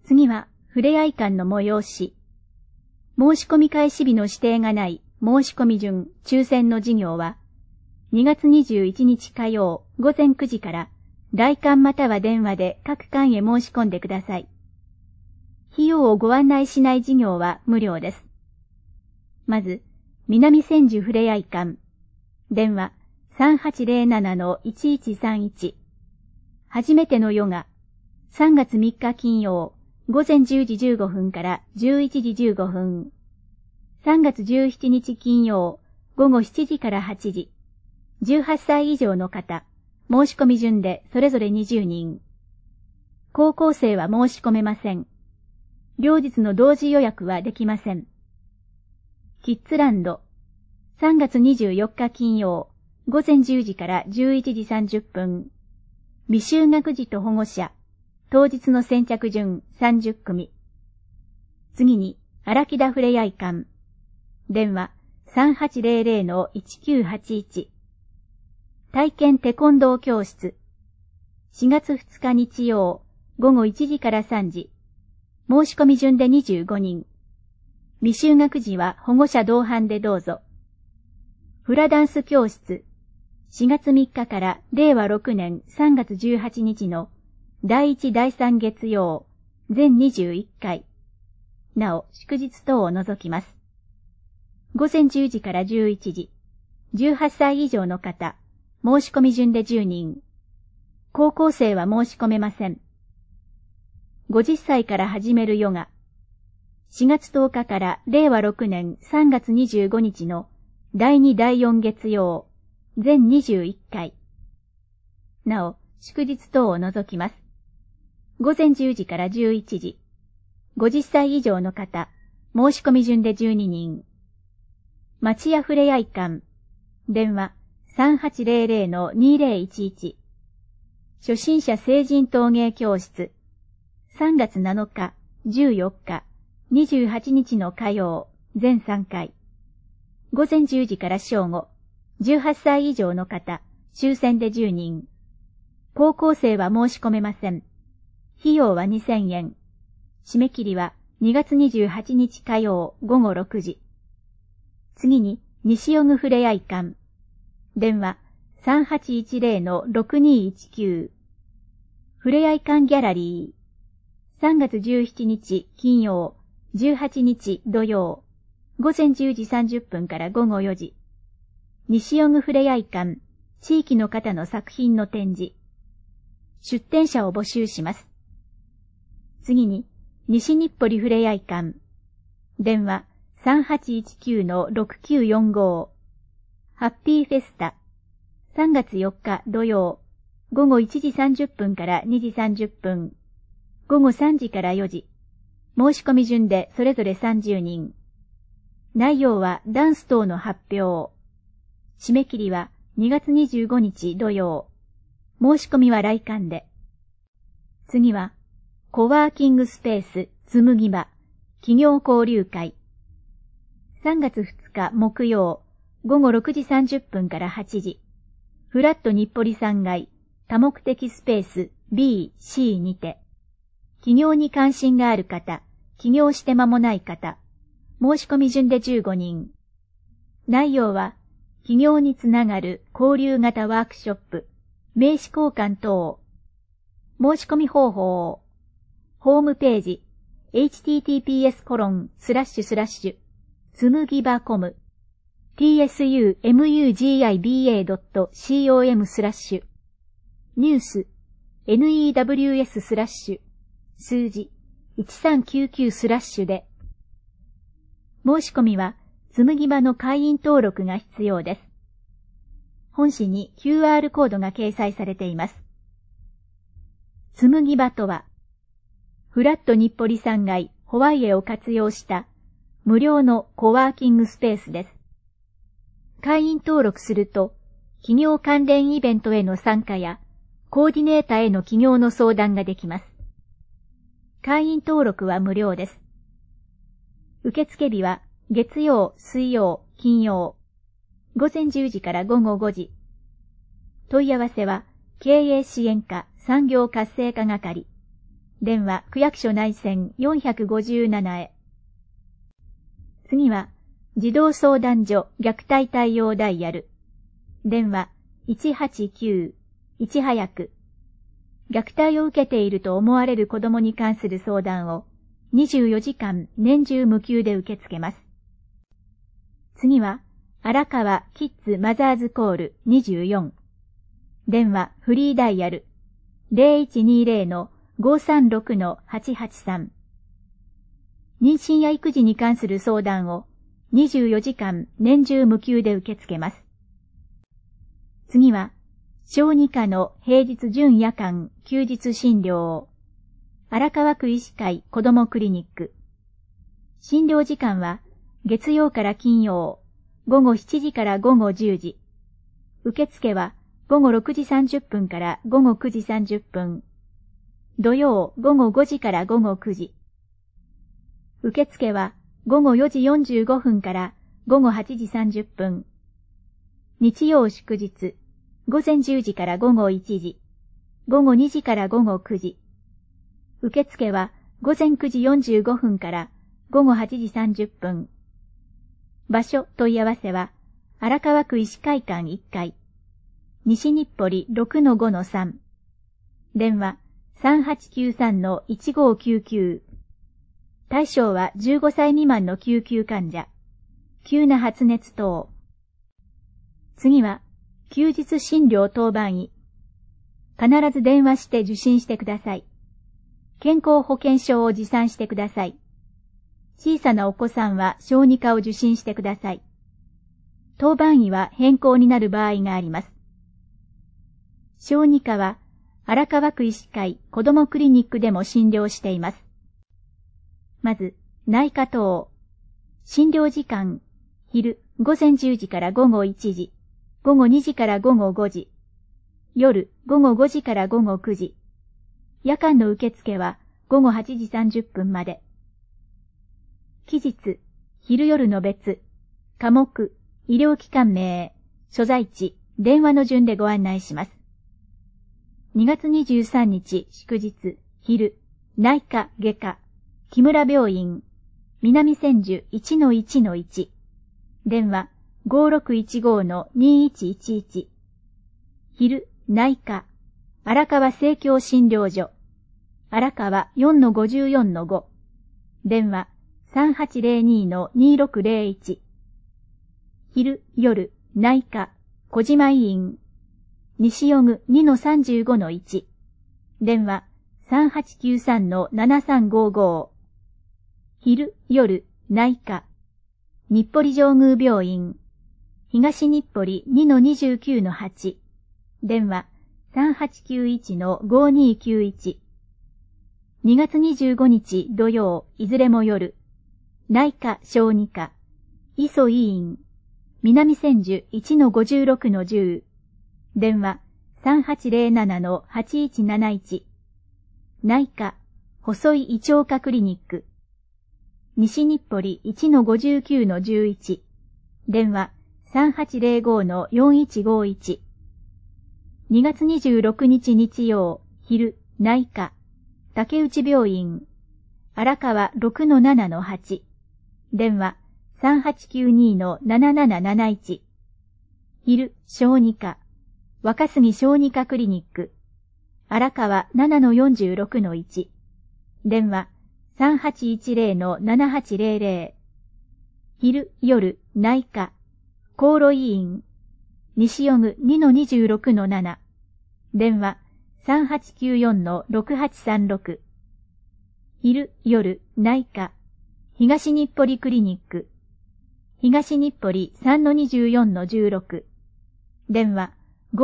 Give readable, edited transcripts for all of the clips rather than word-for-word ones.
次は、ふれあい館の催し。申し込み開始日の指定がない申し込み順抽選の事業は、2月21日火曜午前9時から来館または電話で各館へ申し込んでください。費用をご案内しない事業は無料です。まず、南千住ふれあい館。電話 3807-1131。初めてのヨガ。3月3日金曜、午前10時15分から11時15分。3月17日金曜、午後7時から8時。18歳以上の方、申し込み順でそれぞれ20人。高校生は申し込めません。両日の同時予約はできません。キッズランド。3月24日金曜、午前10時から11時30分。未就学児と保護者。当日の先着順30組。次に、荒木田ふれあい館。電話 3800-1981。体験テコンドー教室。4月2日日曜、午後1時から3時。申し込み順で25人。未就学児は保護者同伴でどうぞ。フラダンス教室。4月3日から令和6年3月18日の第1第3月曜、全21回。なお、祝日等を除きます。午前10時から11時。18歳以上の方、申し込み順で10人。高校生は申し込めません。50歳から始めるヨガ。4月10日から令和6年3月25日の第2第4月曜、全21回。なお、祝日等を除きます。午前10時から11時。50歳以上の方、申し込み順で12人。町屋ふれあい館。電話 3800-2011。初心者成人陶芸教室。3月7日、14日、28日の火曜、全3回。午前10時から正午。18歳以上の方、抽選で10人。高校生は申し込めません。費用は2000円。締め切りは2月28日火曜午後6時。次に、西尾具ふれあい館。電話 3810-6219。ふれあい館ギャラリー。3月17日金曜、18日土曜。午前10時30分から午後4時。西尾具ふれあい館、地域の方の作品の展示。出展者を募集します。次に、西日暮里ふれあい館。電話 3819-6945。ハッピーフェスタ。3月4日土曜。午後1時30分から2時30分。午後3時から4時。申し込み順でそれぞれ30人。内容はダンス等の発表。締め切りは2月25日土曜。申し込みは来館で。次は、コワーキングスペース紬場企業交流会。3月2日木曜、午後6時30分から8時。フラット日暮里3階多目的スペース B、C にて。起業に関心がある方、起業して間もない方。申し込み順で15人。内容は、起業につながる交流型ワークショップ、名刺交換等。申し込み方法。ホームページ、https:// つむぎば .com、tsumugiba.com/、ニュース、news/ 数字、1399/ で。申し込みは、つむぎばの会員登録が必要です。本誌に QR コードが掲載されています。つむぎばとは、フラット日暮里3階ホワイエを活用した無料のコワーキングスペースです。会員登録すると、起業関連イベントへの参加や、コーディネーターへの起業の相談ができます。会員登録は無料です。受付日は月曜、水曜、金曜。午前10時から午後5時。問い合わせは、経営支援課産業活性化係電話区役所内線457へ。次は、児童相談所虐待対応ダイヤル。電話189、いち早く。虐待を受けていると思われる子供に関する相談を24時間年中無休で受け付けます。次は、荒川キッズマザーズコール24。電話フリーダイヤル 0120-536-883。妊娠や育児に関する相談を24時間年中無休で受け付けます。次は、小児科の平日準夜間休日診療。荒川区医師会子どもクリニック。診療時間は月曜から金曜、午後7時から午後10時。受付は午後6時30分から午後9時30分。土曜午後5時から午後9時。受付は午後4時45分から午後8時30分。日曜祝日、午前10時から午後1時。午後2時から午後9時。受付は午前9時45分から午後8時30分。場所問い合わせは、荒川区医師会館1階。西日暮里 6-5-3。電話 3893-1599。対象は15歳未満の救急患者。急な発熱等。次は、休日診療当番医。必ず電話して受診してください。健康保険証を持参してください。小さなお子さんは小児科を受診してください。当番医は変更になる場合があります。小児科は荒川区医師会子どもクリニックでも診療しています。まず、内科等。診療時間、昼午前10時から午後1時、午後2時から午後5時、夜午後5時から午後9時。夜間の受付は午後8時30分まで。期日、昼夜の別、科目、医療機関名、所在地、電話の順でご案内します。2月23日祝日、昼、内科外科、木村病院、南千住 1-1-1。電話5615-2111。昼、内科、荒川生協診療所、荒川 4-54-5。電話3802-2601。昼、夜、内科、小島医院、西予具 2-35-1。電話3893-7355。昼、夜、内科、日暮里上宮病院、東日暮里 2-29-8。電話3891-5291。2月25日土曜、いずれも夜、内科小児科、磯医院、南千住 1-56-10。電話3807-8171。内科、細井胃腸科クリニック、西日暮里 1-59-11。電話3805-4151。2月26日日曜、昼、内科、竹内病院、荒川 6-7-8。電話3892-7771。昼、小児科、若杉小児科クリニック、荒川 7-46-1。電話3810-7800。昼、夜、内科、厚労医院、西予具 2-26-7。電話3894-6836。昼、夜、内科、東日暮里クリニック、東日暮里 3-24-16。電話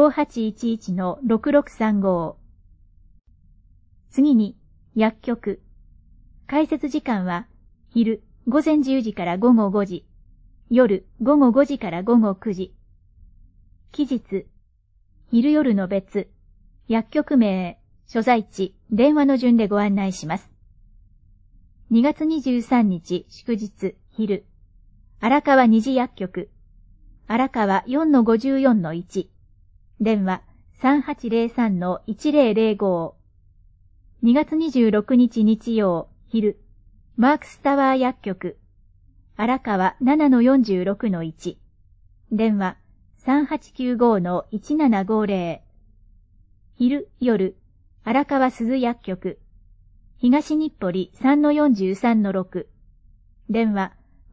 5811-6635。次に、薬局。開設時間は、昼、午前10時から午後5時、夜、午後5時から午後9時。期日、昼夜の別、薬局名、所在地、電話の順でご案内します。2月23日祝日、昼、荒川虹薬局、荒川 4-54-1。電話3803-1005。 2月26日日曜、昼、マークスタワー薬局、荒川 7-46-1、電話 3895-1750、昼、夜、荒川鈴薬局、東日暮里 3-43-6、電話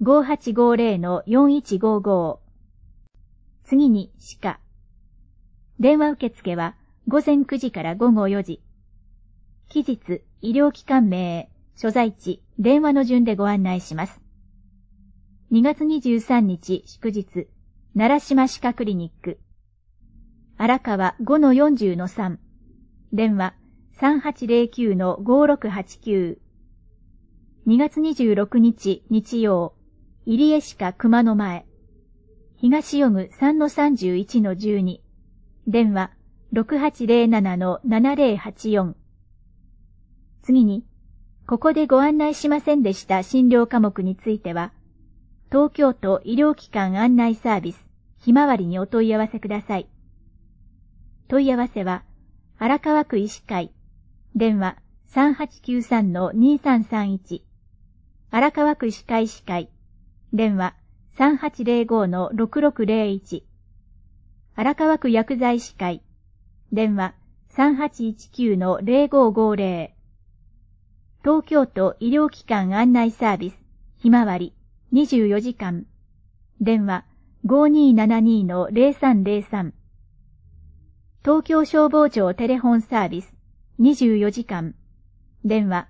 5850-4155。次に歯科。電話受付は午前9時から午後4時。期日、医療機関名、所在地、電話の順でご案内します。2月23日祝日、奈良島歯科クリニック。荒川 5-40-3。電話 3809-5689。2月26日日曜、入江歯科熊野前。東予具 3-31-12。電話 6807-7084。次に、ここでご案内しませんでした診療科目については、東京都医療機関案内サービス、ひまわりにお問い合わせください。問い合わせは、荒川区医師会、電話 3893-2331。荒川区医師会医師会、電話 3805-6601。荒川区薬剤師会、電話 3819-0550。東京都医療機関案内サービス、ひまわり、24時間。電話 5272-0303。東京消防庁テレフォンサービス、24時間。電話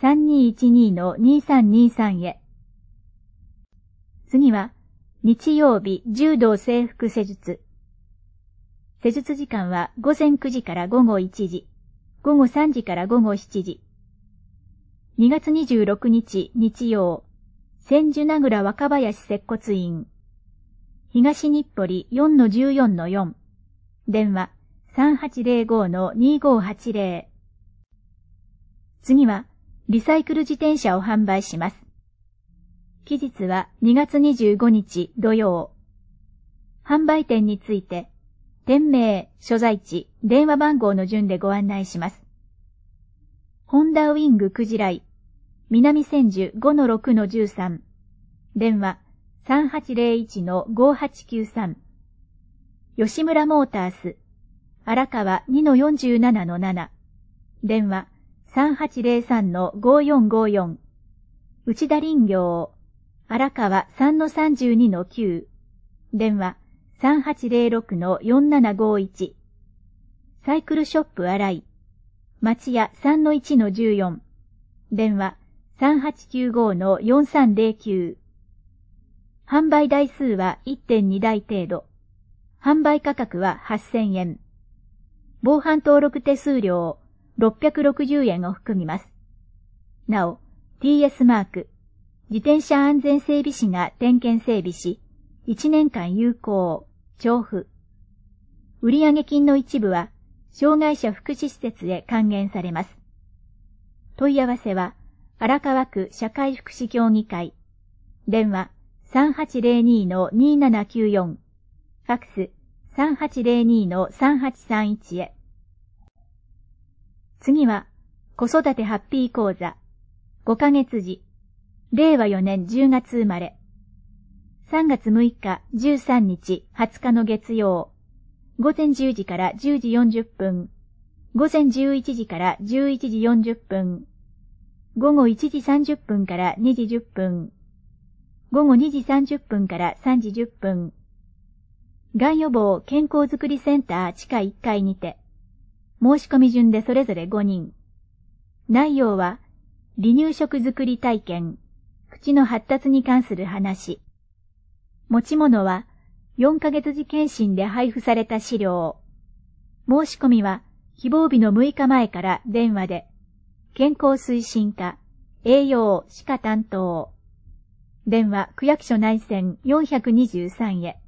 3212-2323 へ。次は、日曜日柔道整復施術。施術時間は午前9時から午後1時、午後3時から午後7時。2月26日日曜、千住名倉若林接骨院。東日暮里 4-14-4。電話 3805-2580。次は、リサイクル自転車を販売します。期日は2月25日土曜。販売店について、店名、所在地、電話番号の順でご案内します。ホンダウィングクジライ、南千住 5-6-13。電話 3801-5893。吉村モータース、荒川 2-47-7。電話 3803-5454。内田林業、荒川 3-32-9。電話 3806-4751。サイクルショップ荒井、町屋 3-1-14。電話 3895-4309。販売台数は 1.2 台程度。販売価格は8000円。防犯登録手数料660円を含みます。なお、TS マーク、自転車安全整備士が点検整備し、1年間有効、徴付。売上金の一部は、障害者福祉施設へ還元されます。問い合わせは、荒川区社会福祉協議会。電話 3802-2794。ファックス 3802-3831 へ。次は、子育てハッピー講座。5ヶ月時。令和4年10月生まれ。3月6日、13日、20日の月曜。午前10時から10時40分。午前11時から11時40分。午後1時30分から2時10分。午後2時30分から3時10分。がん予防健康づくりセンター地下1階にて。申し込み順でそれぞれ5人。内容は、離乳食作り体験、口の発達に関する話。持ち物は、4ヶ月時検診で配布された資料。申し込みは、希望日の6日前から電話で、健康推進課、栄養歯科担当。電話区役所内線423へ。